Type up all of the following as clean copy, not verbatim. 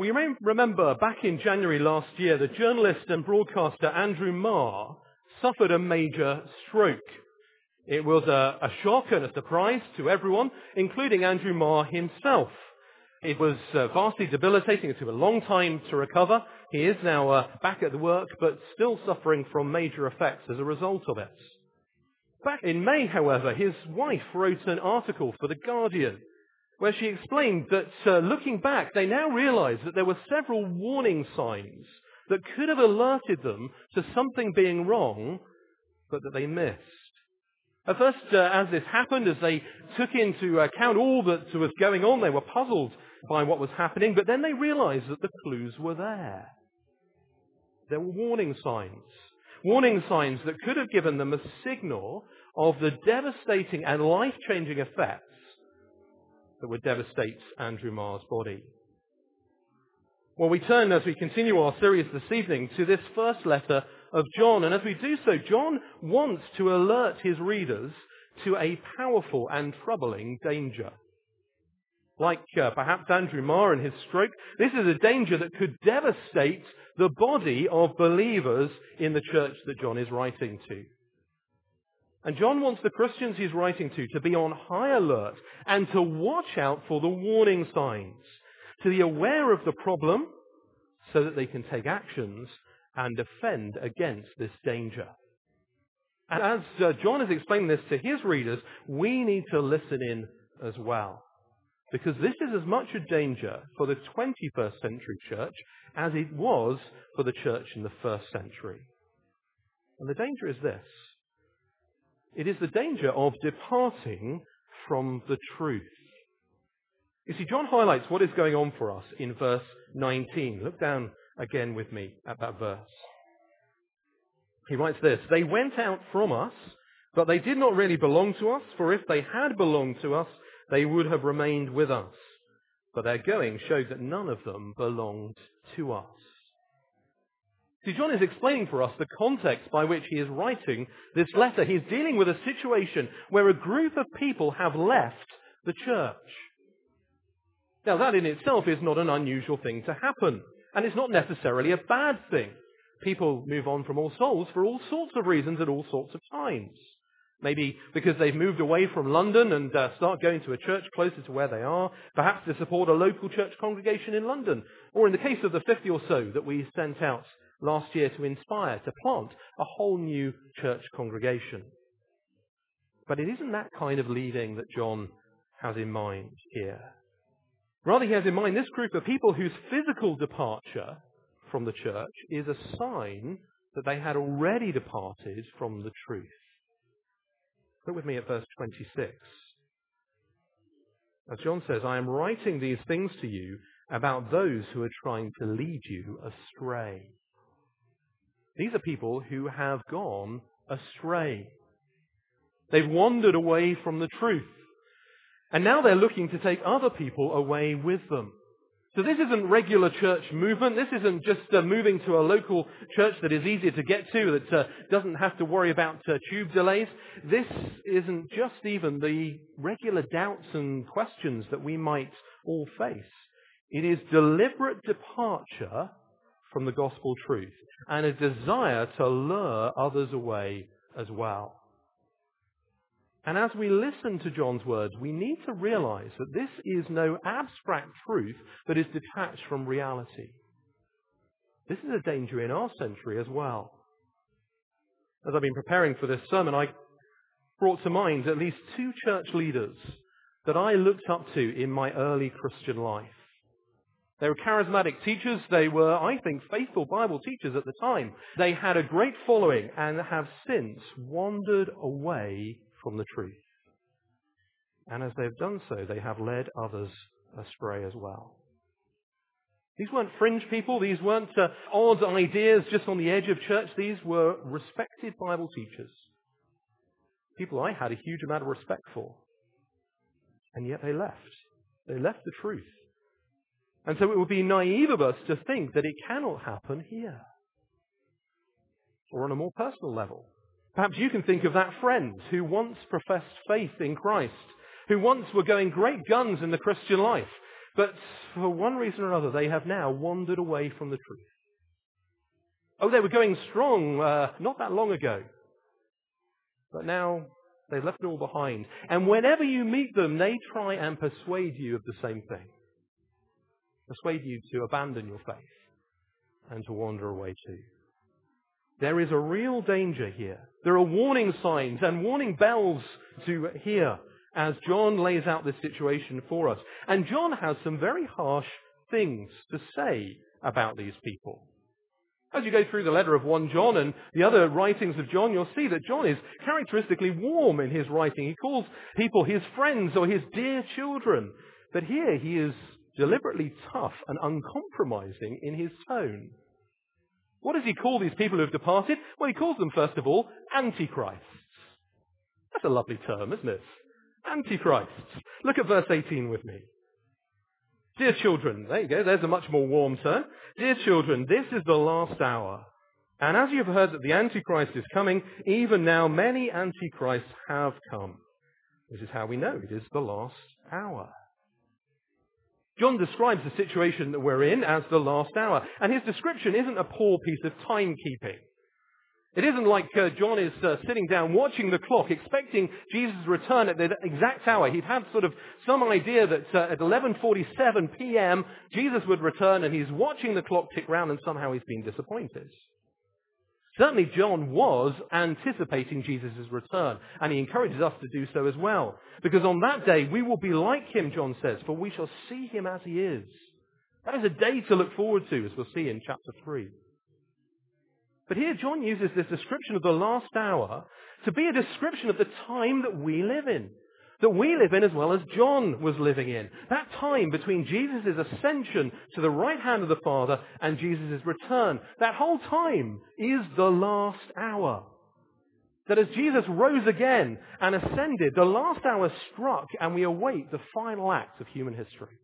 Well, you may remember back in January last year, the journalist and broadcaster Andrew Marr suffered a major stroke. It was a shock and a surprise to everyone, including Andrew Marr himself. It was vastly debilitating. It took a long time to recover. He is now back at the work, but still suffering from major effects as a result of it. Back in May, however, his wife wrote an article for The Guardian where she explained that looking back, they now realize that there were several warning signs that could have alerted them to something being wrong, but that they missed. At first, as this happened, as they took into account all that was going on, they were puzzled by what was happening, but then they realized that the clues were there. There were warning signs that could have given them a signal of the devastating and life-changing effects that would devastate Andrew Marr's body. Well, we turn, as we continue our series this evening, to this first letter of John. And as we do so, John wants to alert his readers to a powerful and troubling danger. Like perhaps Andrew Marr and his stroke, this is a danger that could devastate the body of believers in the church that John is writing to. And John wants the Christians he's writing to be on high alert and to watch out for the warning signs, to be aware of the problem so that they can take actions and defend against this danger. And as John is explaining this to his readers, we need to listen in as well. Because this is as much a danger for the 21st century church as it was for the church in the first century. And the danger is this. It is the danger of departing from the truth. You see, John highlights what is going on for us in verse 19. Look down again with me at that verse. He writes this, "They went out from us, but they did not really belong to us, for if they had belonged to us, they would have remained with us. But their going showed that none of them belonged to us." See, John is explaining for us the context by which he is writing this letter. He's dealing with a situation where a group of people have left the church. Now, that in itself is not an unusual thing to happen, and it's not necessarily a bad thing. People move on from All Souls for all sorts of reasons at all sorts of times. Maybe because they've moved away from London and start going to a church closer to where they are, perhaps to support a local church congregation in London, or in the case of the 50 or so that we sent out last year to inspire, to plant a whole new church congregation. But it isn't that kind of leaving that John has in mind here. Rather, he has in mind this group of people whose physical departure from the church is a sign that they had already departed from the truth. Look with me at verse 26. As John says, "I am writing these things to you about those who are trying to lead you astray." These are people who have gone astray. They've wandered away from the truth. And now they're looking to take other people away with them. So this isn't regular church movement. This isn't just moving to a local church that is easier to get to, that doesn't have to worry about tube delays. This isn't just even the regular doubts and questions that we might all face. It is deliberate departure from the gospel truth and a desire to lure others away as well. And as we listen to John's words, we need to realize that this is no abstract truth that is detached from reality. This is a danger in our century as well. As I've been preparing for this sermon, I brought to mind at least two church leaders that I looked up to in my early Christian life. They were charismatic teachers. They were, I think, faithful Bible teachers at the time. They had a great following and have since wandered away from the truth. And as they've done so, they have led others astray as well. These weren't fringe people. These weren't odd ideas just on the edge of church. These were respected Bible teachers. People I had a huge amount of respect for. And yet they left. They left the truth. And so it would be naive of us to think that it cannot happen here. Or on a more personal level. Perhaps you can think of that friend who once professed faith in Christ, who once were going great guns in the Christian life, But for one reason or another, they have now wandered away from the truth. Oh, they were going strong not that long ago. But now they've left it all behind. And whenever you meet them, they try and persuade you of the same thing. Persuade you to abandon your faith and to wander away too. There is a real danger here. There are warning signs and warning bells to hear as John lays out this situation for us. And John has some very harsh things to say about these people. As you go through the letter of 1 John and the other writings of John, you'll see that John is characteristically warm in his writing. He calls people his friends or his dear children. But here he is deliberately tough and uncompromising in his tone. What does he call these people who have departed? Well, he calls them, first of all, antichrists. That's a lovely term, isn't it? Antichrists. Look at verse 18 with me. Dear children, there you go, there's a much more warm term. Dear children, this is the last hour. And as you have heard that the Antichrist is coming, even now many Antichrists have come. This is how we know it is the last hour. John describes the situation that we're in as the last hour. And his description isn't a poor piece of timekeeping. It isn't like John is sitting down watching the clock, expecting Jesus' return at the exact hour. He'd had sort of some idea that at 11:47 p.m. Jesus would return, and he's watching the clock tick round, and somehow he's been disappointed. Certainly John was anticipating Jesus' return, and he encourages us to do so as well. Because on that day we will be like him, John says, for we shall see him as he is. That is a day to look forward to, as we'll see in chapter 3. But here John uses this description of the last hour to be a description of the time that we live in. That we live in as well as John was living in. That time between Jesus' ascension to the right hand of the Father and Jesus' return. That whole time is the last hour. That as Jesus rose again and ascended, the last hour struck and we await the final act of human history.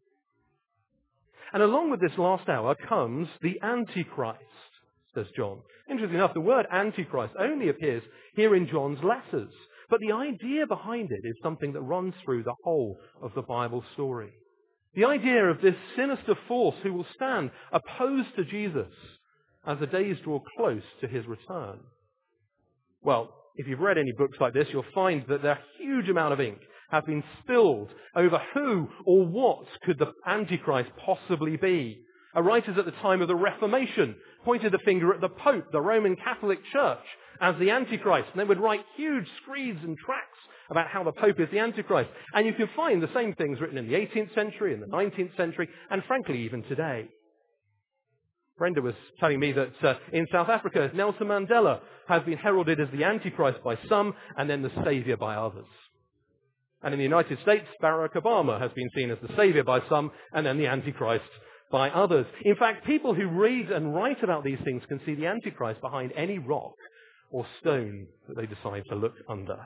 And along with this last hour comes the Antichrist, says John. Interestingly enough, the word Antichrist only appears here in John's letters. But the idea behind it is something that runs through the whole of the Bible story. The idea of this sinister force who will stand opposed to Jesus as the days draw close to his return. Well, if you've read any books like this, you'll find that a huge amount of ink have been spilled over who or what could the Antichrist possibly be. Writers at the time of the Reformation pointed the finger at the Pope, the Roman Catholic Church, as the Antichrist. And they would write huge screeds and tracts about how the Pope is the Antichrist. And you can find the same things written in the 18th century, in the 19th century, and frankly even today. Brenda was telling me that in South Africa, Nelson Mandela has been heralded as the Antichrist by some and then the Saviour by others. And in the United States, Barack Obama has been seen as the Saviour by some and then the Antichrist by others. In fact, people who read and write about these things can see the Antichrist behind any rock or stone that they decide to look under.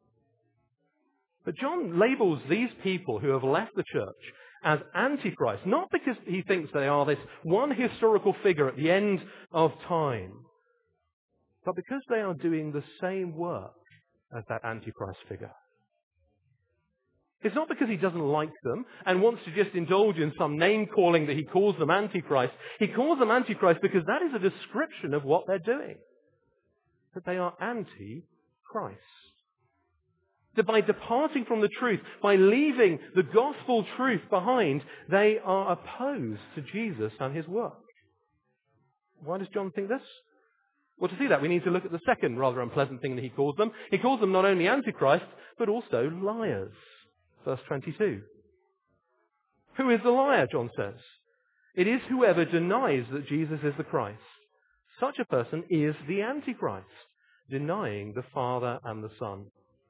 But John labels these people who have left the church as Antichrist, not because he thinks they are this one historical figure at the end of time, but because they are doing the same work as that Antichrist figure. It's not because he doesn't like them and wants to just indulge in some name calling that he calls them Antichrist. He calls them Antichrist because that is a description of what they're doing. That they are anti-Christ. That by departing from the truth, by leaving the gospel truth behind, they are opposed to Jesus and his work. Why does John think this? Well, to see that, we need to look at the second rather unpleasant thing that he calls them. He calls them not only Antichrist, but also liars. Verse 22. Who is the liar, John says? It is whoever denies that Jesus is the Christ. Such a person is the Antichrist, denying the Father and the Son.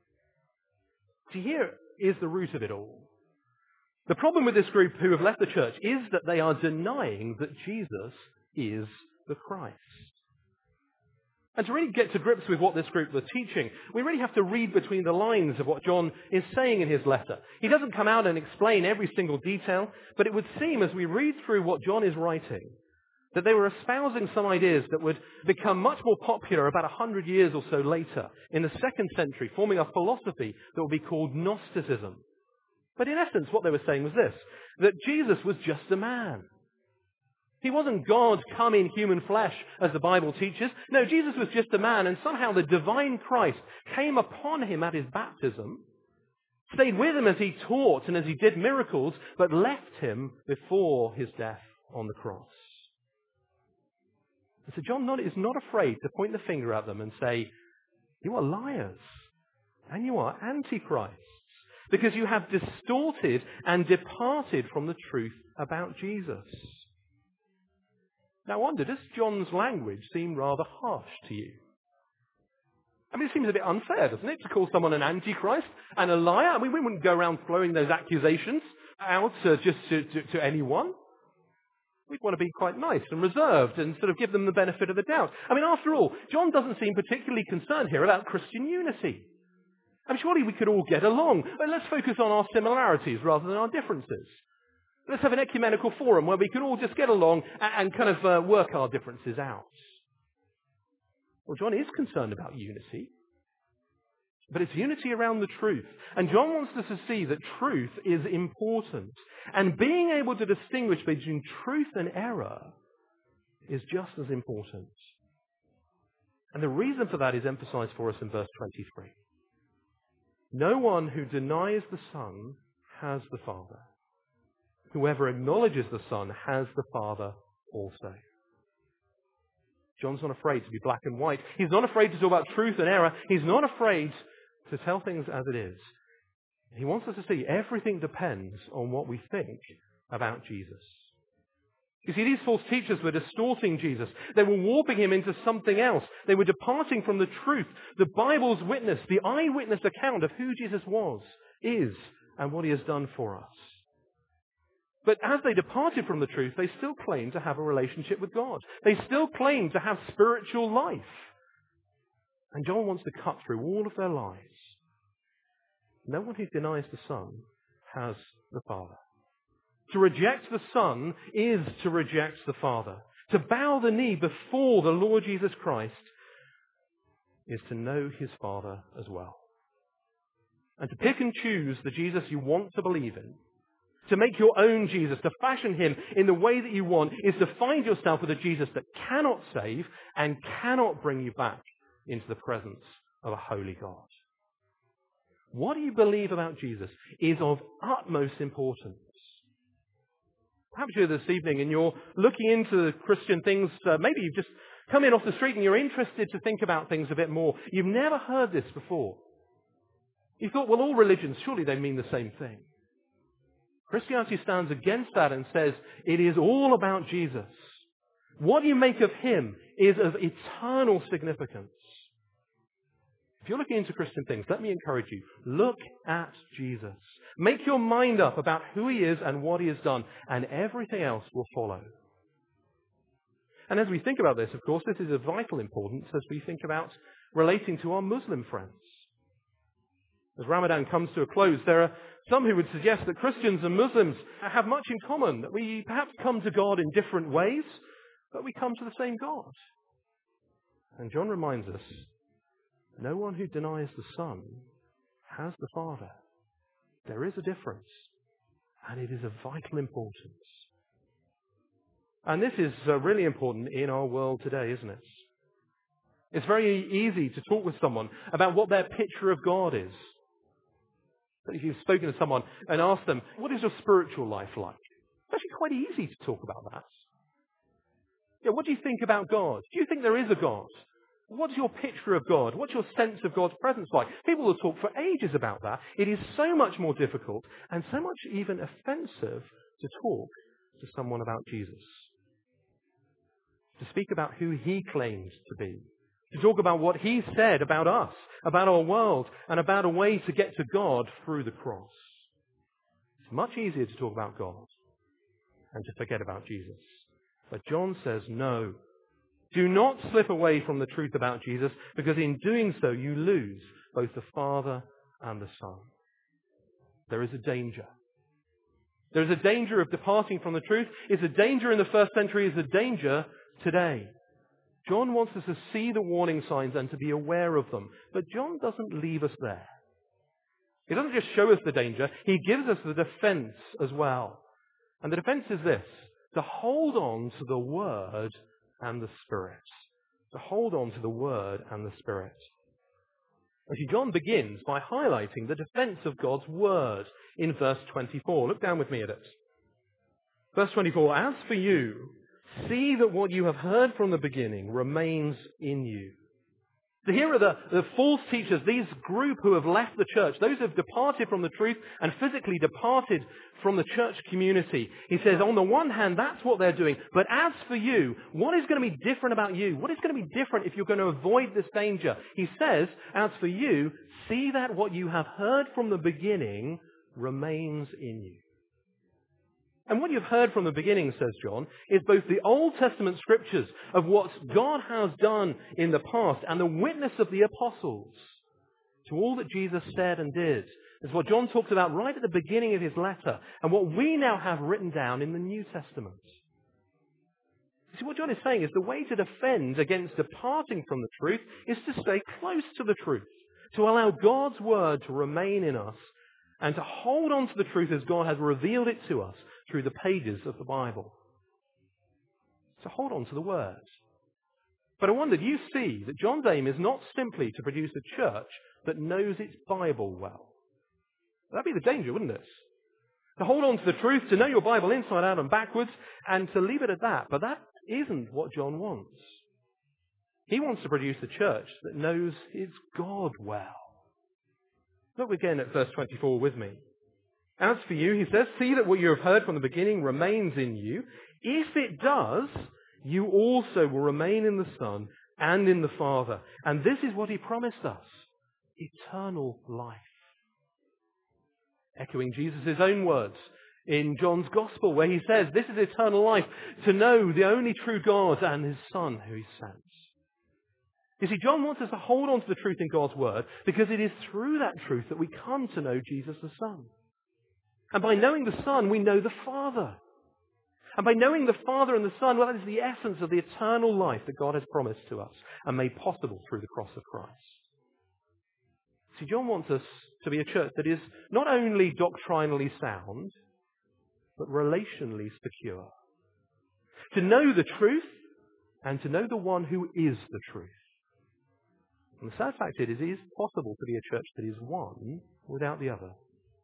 See, here is the root of it all. The problem with this group who have left the church is that they are denying that Jesus is the Christ. And to really get to grips with what this group were teaching, we really have to read between the lines of what John is saying in his letter. He doesn't come out and explain every single detail, but it would seem as we read through what John is writing, that they were espousing some ideas that would become much more popular about 100 years or so later, in the 2nd century, forming a philosophy that would be called Gnosticism. But in essence, what they were saying was this, that Jesus was just a man. He wasn't God come in human flesh, as the Bible teaches. No, Jesus was just a man, and somehow the divine Christ came upon him at his baptism, stayed with him as he taught and as he did miracles, but left him before his death on the cross. And so John is not afraid to point the finger at them and say, you are liars, and you are antichrists, because you have distorted and departed from the truth about Jesus. Now I wonder, does John's language seem rather harsh to you? I mean, it seems a bit unfair, doesn't it, to call someone an antichrist and a liar? I mean, we wouldn't go around throwing those accusations out just to anyone. We'd want to be quite nice and reserved and sort of give them the benefit of the doubt. I mean, after all, John doesn't seem particularly concerned here about Christian unity. I mean, surely we could all get along, but let's focus on our similarities rather than our differences. Let's have an ecumenical forum where we can all just get along and kind of work our differences out. Well, John is concerned about unity, but it's unity around the truth. And John wants us to see that truth is important. And being able to distinguish between truth and error is just as important. And the reason for that is emphasized for us in verse 23. No one who denies the Son has the Father. Whoever acknowledges the Son has the Father also. John's not afraid to be black and white. He's not afraid to talk about truth and error. He's not afraid to tell things as it is. He wants us to see everything depends on what we think about Jesus. You see, these false teachers were distorting Jesus. They were warping him into something else. They were departing from the truth, the Bible's witness, the eyewitness account of who Jesus was, is, and what he has done for us. But as they departed from the truth, they still claimed to have a relationship with God. They still claimed to have spiritual life. And John wants to cut through all of their lies. No one who denies the Son has the Father. To reject the Son is to reject the Father. To bow the knee before the Lord Jesus Christ is to know his Father as well. And to pick and choose the Jesus you want to believe in, to make your own Jesus, to fashion him in the way that you want, is to find yourself with a Jesus that cannot save and cannot bring you back into the presence of a holy God. What do you believe about Jesus is of utmost importance. Perhaps you're this evening and you're looking into Christian things. Maybe you've just come in off the street and you're interested to think about things a bit more. You've never heard this before. You thought, well, all religions, surely they mean the same thing. Christianity stands against that and says it is all about Jesus. What you make of him is of eternal significance. If you're looking into Christian things, let me encourage you. Look at Jesus. Make your mind up about who he is and what he has done, and everything else will follow. And as we think about this, of course, this is of vital importance as we think about relating to our Muslim friends. As Ramadan comes to a close, there are some who would suggest that Christians and Muslims have much in common, that we perhaps come to God in different ways, but we come to the same God. And John reminds us, no one who denies the Son has the Father. There is a difference, and it is of vital importance. And this is really important in our world today, isn't it? It's very easy to talk with someone about what their picture of God is. If you've spoken to someone and asked them, what is your spiritual life like? It's actually quite easy to talk about that. Yeah, what do you think about God? Do you think there is a God? What's your picture of God? What's your sense of God's presence like? People will talk for ages about that. It is so much more difficult and so much even offensive to talk to someone about Jesus. To speak about who he claims to be. To talk about what he said about us, about our world, and about a way to get to God through the cross. It's much easier to talk about God and to forget about Jesus. But John says, no. Do not slip away from the truth about Jesus, because in doing so you lose both the Father and the Son. There is a danger. There is a danger of departing from the truth. It's a danger in the first century. It's a danger today. John wants us to see the warning signs and to be aware of them. But John doesn't leave us there. He doesn't just show us the danger. He gives us the defense as well. And the defense is this: to hold on to the Word and the Spirit. To hold on to the Word and the Spirit. See, John begins by highlighting the defense of God's Word in verse 24. Look down with me at it. Verse 24, as for you, see that what you have heard from the beginning remains in you. So here are the false teachers, these group who have left the church, those who have departed from the truth and physically departed from the church community. He says, on the one hand, that's what they're doing. But as for you, what is going to be different about you? What is going to be different if you're going to avoid this danger? He says, as for you, see that what you have heard from the beginning remains in you. And what you've heard from the beginning, says John, is both the Old Testament scriptures of what God has done in the past and the witness of the apostles to all that Jesus said and did. It's what John talks about right at the beginning of his letter and what we now have written down in the New Testament. You see, what John is saying is the way to defend against departing from the truth is to stay close to the truth, to allow God's word to remain in us and to hold on to the truth as God has revealed it to us through the pages of the Bible. So hold on to the Word. But I wonder, do you see that John's aim is not simply to produce a church that knows its Bible well? That'd be the danger, wouldn't it? To hold on to the truth, to know your Bible inside out and backwards, and to leave it at that. But that isn't what John wants. He wants to produce a church that knows its God well. Look again at verse 24 with me. As for you, he says, see that what you have heard from the beginning remains in you. If it does, you also will remain in the Son and in the Father. And this is what he promised us: eternal life. Echoing Jesus' own words in John's Gospel, where he says, this is eternal life, to know the only true God and his Son who he sent. You see, John wants us to hold on to the truth in God's Word because it is through that truth that we come to know Jesus the Son. And by knowing the Son, we know the Father. And by knowing the Father and the Son, well, that is the essence of the eternal life that God has promised to us and made possible through the cross of Christ. See, John wants us to be a church that is not only doctrinally sound, but relationally secure. To know the truth and to know the one who is the truth. And the sad fact is, it is possible to be a church that is one without the other.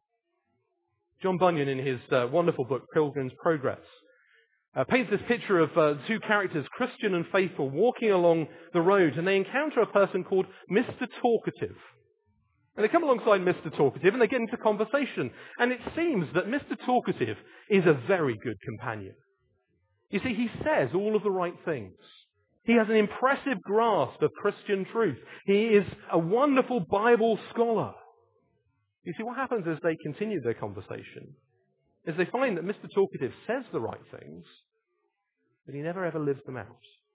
John Bunyan, in his wonderful book, Pilgrim's Progress, paints this picture of two characters, Christian and faithful, walking along the road, and they encounter a person called Mr. Talkative. And they come alongside Mr. Talkative, and they get into conversation. And it seems that Mr. Talkative is a very good companion. You see, he says all of the right things. He has an impressive grasp of Christian truth. He is a wonderful Bible scholar. You see, what happens as they continue their conversation is they find that Mr. Talkative says the right things, but he never ever lives them out.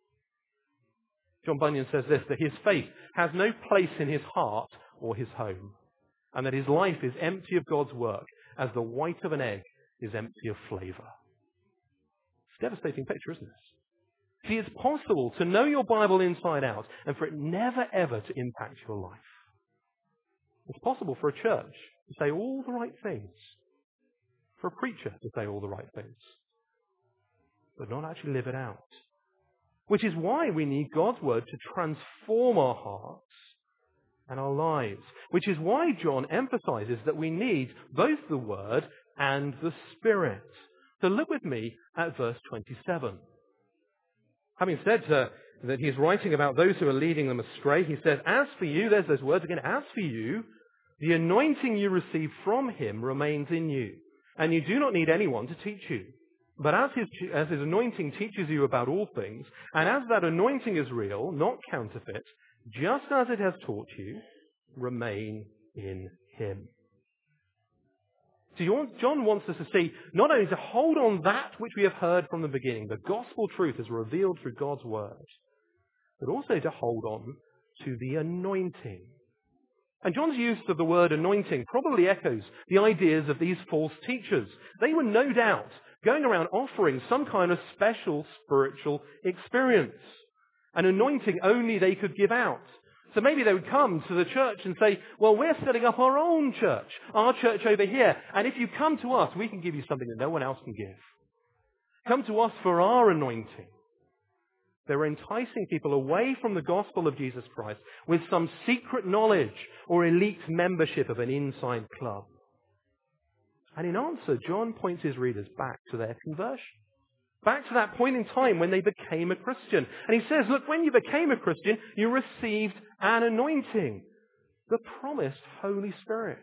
John Bunyan says this, that his faith has no place in his heart or his home, and that his life is empty of God's work as the white of an egg is empty of flavor. It's a devastating picture, isn't it? See, it's possible to know your Bible inside out and for it never ever to impact your life. It's possible for a church to say all the right things, for a preacher to say all the right things, but not actually live it out. Which is why we need God's Word to transform our hearts and our lives. Which is why John emphasizes that we need both the Word and the Spirit. So look with me at verse 27. Having said that he's writing about those who are leading them astray, he says, as for you, there's those words again, as for you, the anointing you receive from him remains in you, and you do not need anyone to teach you. But as his anointing teaches you about all things, and as that anointing is real, not counterfeit, just as it has taught you, remain in him. So John wants us to see not only to hold on that which we have heard from the beginning, the gospel truth is revealed through God's word, but also to hold on to the anointing. And John's use of the word anointing probably echoes the ideas of these false teachers. They were no doubt going around offering some kind of special spiritual experience, an anointing only they could give out. So maybe they would come to the church and say, well, we're setting up our own church, our church over here, and if you come to us, we can give you something that no one else can give. Come to us for our anointing. They were enticing people away from the gospel of Jesus Christ with some secret knowledge or elite membership of an inside club. And in answer, John points his readers back to their conversion. Back to that point in time when they became a Christian. And he says, look, when you became a Christian, you received an anointing. The promised Holy Spirit.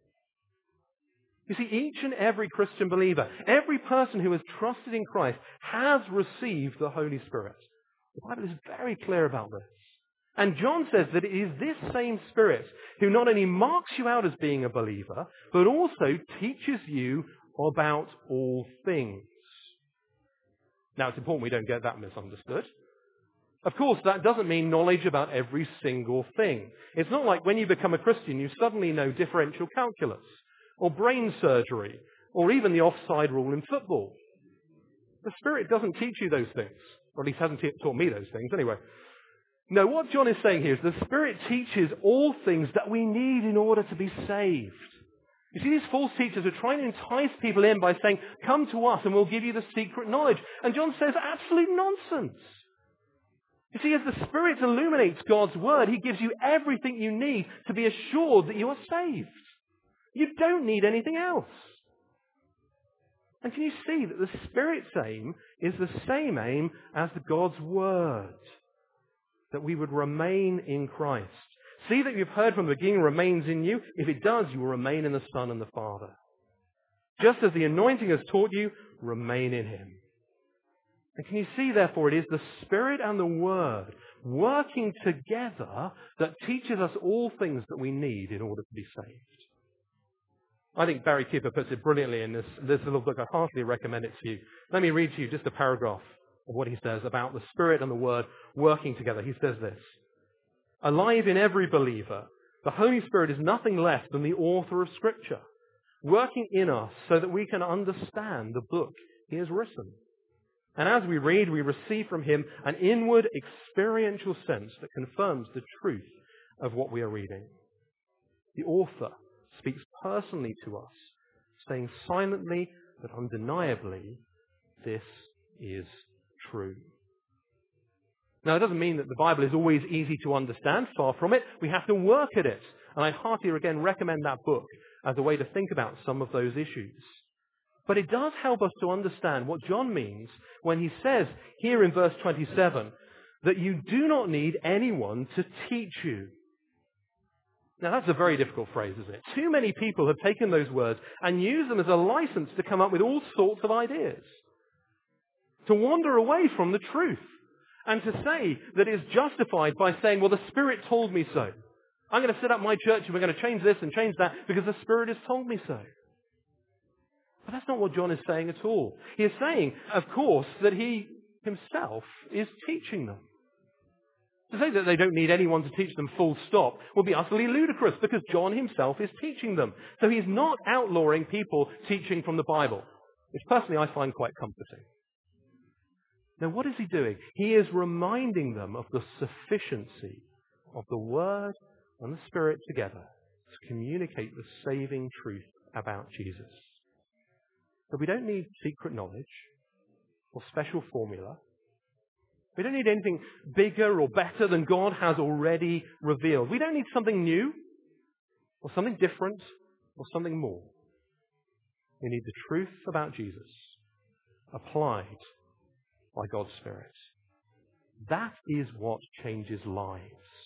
You see, each and every Christian believer, every person who has trusted in Christ has received the Holy Spirit. The Bible is very clear about this. And John says that it is this same Spirit who not only marks you out as being a believer, but also teaches you about all things. Now, it's important we don't get that misunderstood. Of course, that doesn't mean knowledge about every single thing. It's not like when you become a Christian, you suddenly know differential calculus, or brain surgery, or even the offside rule in football. The Spirit doesn't teach you those things, or at least hasn't taught me those things anyway. No, what John is saying here is the Spirit teaches all things that we need in order to be saved. You see, these false teachers are trying to entice people in by saying, come to us and we'll give you the secret knowledge. And John says, absolute nonsense. You see, as the Spirit illuminates God's Word, He gives you everything you need to be assured that you are saved. You don't need anything else. And can you see that the Spirit's aim is the same aim as God's Word? That we would remain in Christ. See that you've heard from the beginning remains in you. If it does, you will remain in the Son and the Father. Just as the anointing has taught you, remain in Him. And can you see, therefore, it is the Spirit and the Word working together that teaches us all things that we need in order to be saved. I think Barry Keeper puts it brilliantly in this little book. I heartily recommend it to you. Let me read to you just a paragraph of what he says about the Spirit and the Word working together. He says this: alive in every believer, the Holy Spirit is nothing less than the author of Scripture, working in us so that we can understand the book He has written. And as we read, we receive from Him an inward experiential sense that confirms the truth of what we are reading. The author speaks personally to us, saying silently but undeniably, this is true. Now, it doesn't mean that the Bible is always easy to understand. Far from it. We have to work at it. And I heartily, again, recommend that book as a way to think about some of those issues. But it does help us to understand what John means when he says here in verse 27 that you do not need anyone to teach you. Now, that's a very difficult phrase, isn't it? Too many people have taken those words and used them as a license to come up with all sorts of ideas, to wander away from the truth, and to say that it's justified by saying, well, the Spirit told me so. I'm going to set up my church and we're going to change this and change that because the Spirit has told me so. But that's not what John is saying at all. He is saying, of course, that He Himself is teaching them. To say that they don't need anyone to teach them full stop would be utterly ludicrous because John himself is teaching them. So he's not outlawing people teaching from the Bible, which personally I find quite comforting. Now, what is he doing? He is reminding them of the sufficiency of the Word and the Spirit together to communicate the saving truth about Jesus. That we don't need secret knowledge or special formula. We don't need anything bigger or better than God has already revealed. We don't need something new or something different or something more. We need the truth about Jesus applied by God's Spirit. That is what changes lives.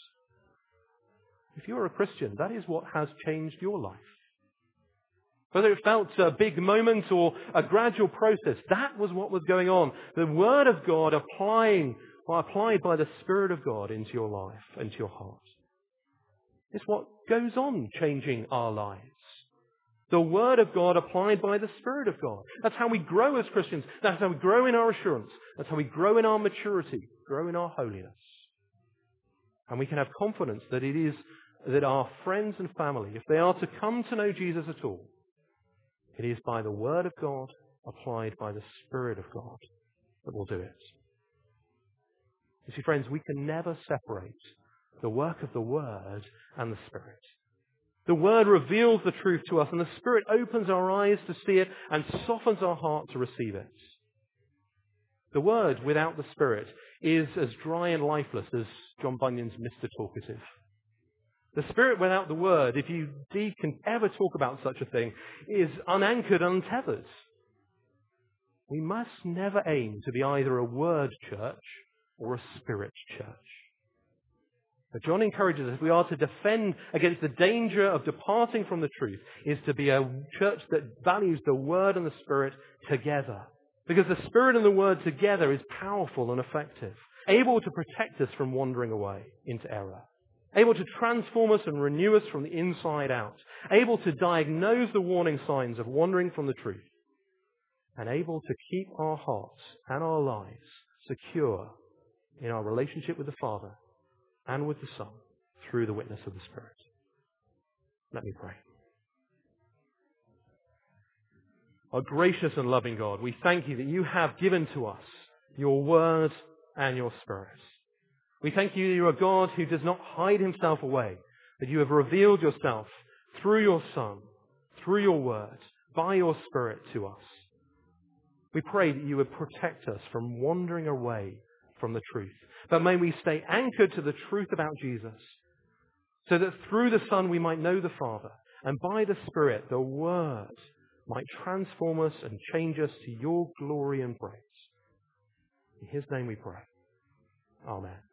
If you're a Christian, that is what has changed your life. Whether it felt a big moment or a gradual process, that was what was going on. The Word of God applied by the Spirit of God into your life, into your heart. It's what goes on changing our lives. The Word of God applied by the Spirit of God. That's how we grow as Christians. That's how we grow in our assurance. That's how we grow in our maturity, grow in our holiness. And we can have confidence that it is that our friends and family, if they are to come to know Jesus at all, it is by the Word of God applied by the Spirit of God that will do it. You see, friends, we can never separate the work of the Word and the Spirit. The Word reveals the truth to us, and the Spirit opens our eyes to see it and softens our heart to receive it. The Word without the Spirit is as dry and lifeless as John Bunyan's Mr. Talkative. The Spirit without the Word, if you indeed can ever talk about such a thing, is unanchored, untethered. We must never aim to be either a Word church or a Spirit church. But John encourages us, if we are to defend against the danger of departing from the truth, is to be a church that values the Word and the Spirit together. Because the Spirit and the Word together is powerful and effective, able to protect us from wandering away into error, able to transform us and renew us from the inside out, able to diagnose the warning signs of wandering from the truth, and able to keep our hearts and our lives secure in our relationship with the Father and with the Son through the witness of the Spirit. Let me pray. Our gracious and loving God, we thank you that you have given to us your Word and your Spirit. We thank you that you are a God who does not hide himself away, that you have revealed yourself through your Son, through your Word, by your Spirit to us. We pray that you would protect us from wandering away from the truth. But may we stay anchored to the truth about Jesus, so that through the Son we might know the Father, and by the Spirit the Word might transform us and change us to your glory and praise. In his name we pray. Amen.